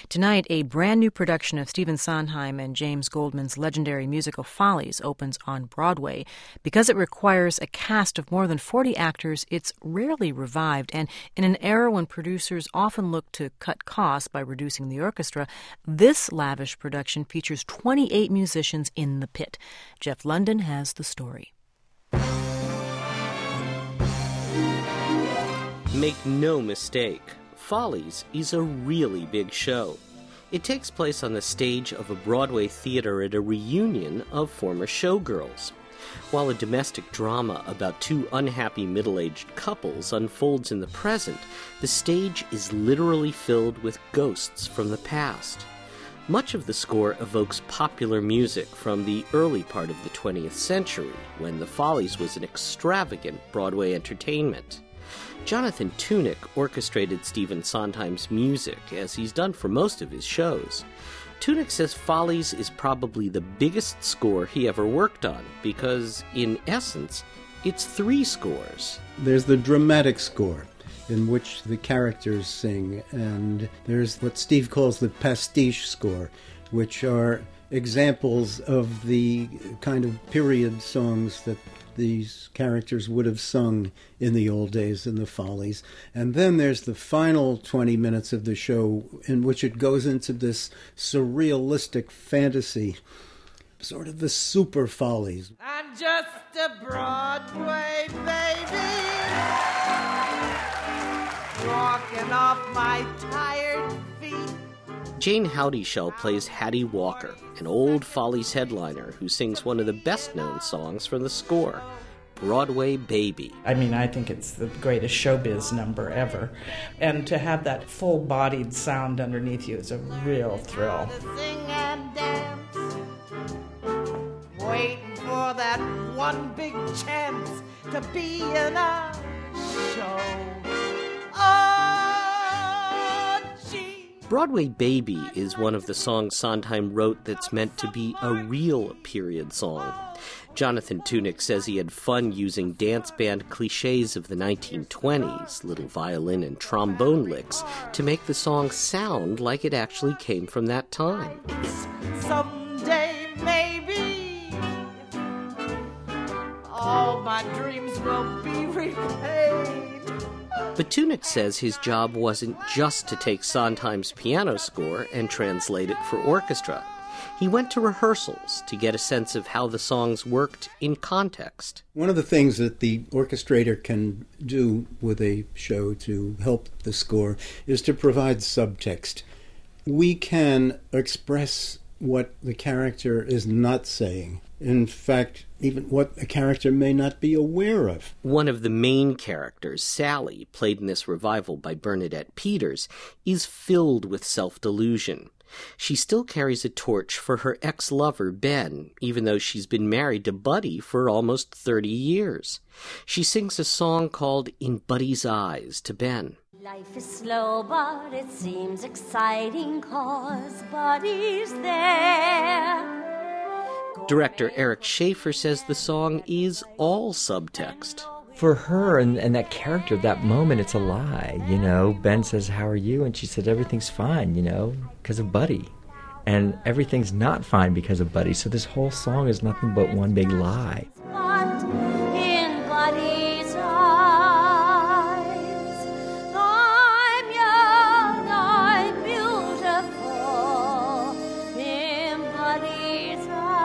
Tonight, a brand new production of Stephen Sondheim and James Goldman's legendary musical Follies opens on Broadway. Because it requires a cast of more than 40 actors, it's rarely revived, and in an era when producers often look to cut costs by reducing the orchestra, this lavish production features 28 musicians in the pit. Jeff London has the story. Make no mistake, Follies is a really big show. It takes place on the stage of a Broadway theater at a reunion of former showgirls. While a domestic drama about two unhappy middle-aged couples unfolds in the present, the stage is literally filled with ghosts from the past. Much of the score evokes popular music from the early part of the 20th century, when the Follies was an extravagant Broadway entertainment. Jonathan Tunick orchestrated Stephen Sondheim's music, as he's done for most of his shows. Tunick says Follies is probably the biggest score he ever worked on, because, in essence, it's 3 scores. There's the dramatic score, in which the characters sing, and there's what Steve calls the pastiche score, which are examples of the kind of period songs that these characters would have sung in the old days in the Follies. And then there's the final 20 minutes of the show in which it goes into this surrealistic fantasy, sort of the super Follies. I'm just a Broadway baby, walking off my tired feet. Jane Houdyshell plays Hattie Walker, an old Follies headliner who sings one of the best-known songs from the score, Broadway Baby. I mean, I think it's the greatest showbiz number ever. And to have that full-bodied sound underneath you is a real thrill. Sing and dance, waiting for that one big chance to be in a show. Broadway Baby is one of the songs Sondheim wrote that's meant to be a real period song. Jonathan Tunick says he had fun using dance band cliches of the 1920s, little violin and trombone licks, to make the song sound like it actually came from that time. Someday, maybe, all my dreams will be repaid. But Tunick says his job wasn't just to take Sondheim's piano score and translate it for orchestra. He went to rehearsals to get a sense of how the songs worked in context. One of the things that the orchestrator can do with a show to help the score is to provide subtext. We can express what the character is not saying. In fact, even what a character may not be aware of. One of the main characters, Sally, played in this revival by Bernadette Peters, is filled with self-delusion. She still carries a torch for her ex-lover, Ben, even though she's been married to Buddy for almost 30 years. She sings a song called In Buddy's Eyes to Ben. Life is slow, but it seems exciting 'cause Buddy's there. Director Eric Schaefer says the song is all subtext. For her and that character, that moment, it's a lie, you know. Ben says, "How are you?" And she said, "Everything's fine, you know, because of Buddy." And everything's not fine because of Buddy. So this whole song is nothing but one big lie. But in Buddy's eyes, I'm young, I'm beautiful. In Buddy's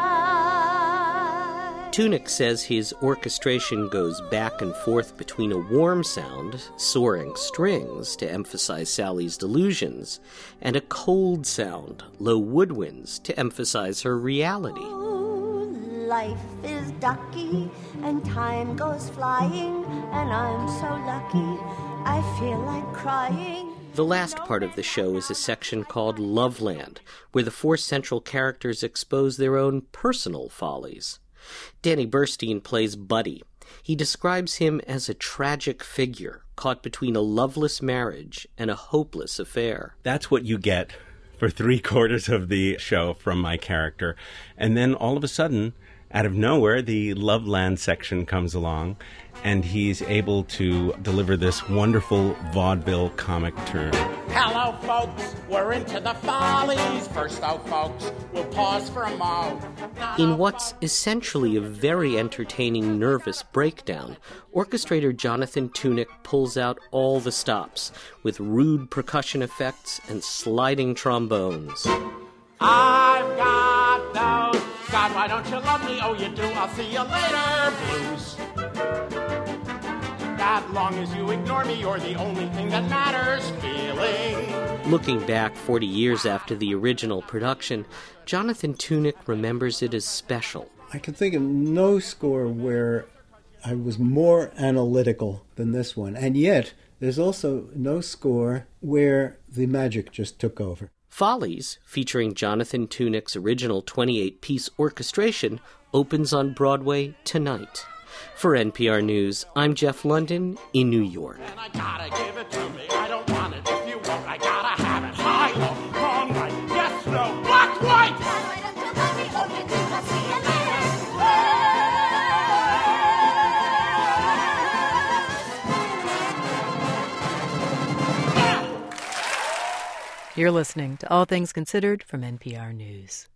eyes. Tunick says his orchestration goes back and forth between a warm sound, soaring strings to emphasize Sally's delusions, and a cold sound, low woodwinds, to emphasize her reality. Life is ducky and time goes flying, and I'm so lucky I feel like crying. The last part of the show is a section called Loveland, where the 4 central characters expose their own personal follies. Danny Burstein plays Buddy. He describes him as a tragic figure caught between a loveless marriage and a hopeless affair. That's what you get for 3/4 of the show from my character. And then all of a sudden, out of nowhere, the Loveland section comes along, and he's able to deliver this wonderful vaudeville comic turn. Hello, folks, we're into the Follies. First, though, folks, we'll pause for a mo. In what's essentially a very entertaining nervous breakdown, orchestrator Jonathan Tunick pulls out all the stops with rude percussion effects and sliding trombones. I've got those. God, why don't you love me? Oh, you do. I'll see you later. Blues. As long as you ignore me, you're the only thing that matters. Feeling. Looking back 40 years after the original production, Jonathan Tunick remembers it as special. I can think of no score where I was more analytical than this one. And yet, there's also no score where the magic just took over. Follies, featuring Jonathan Tunick's original 28-piece orchestration, opens on Broadway tonight. For NPR News, I'm Jeff London in New York. And I gotta give it to me. I don't want it if you won't. I gotta have it. High, low, wrong, right, yes, no, black, white. Why don't you love me? Oh, you do. I'll see you later. You're listening to All Things Considered from NPR News.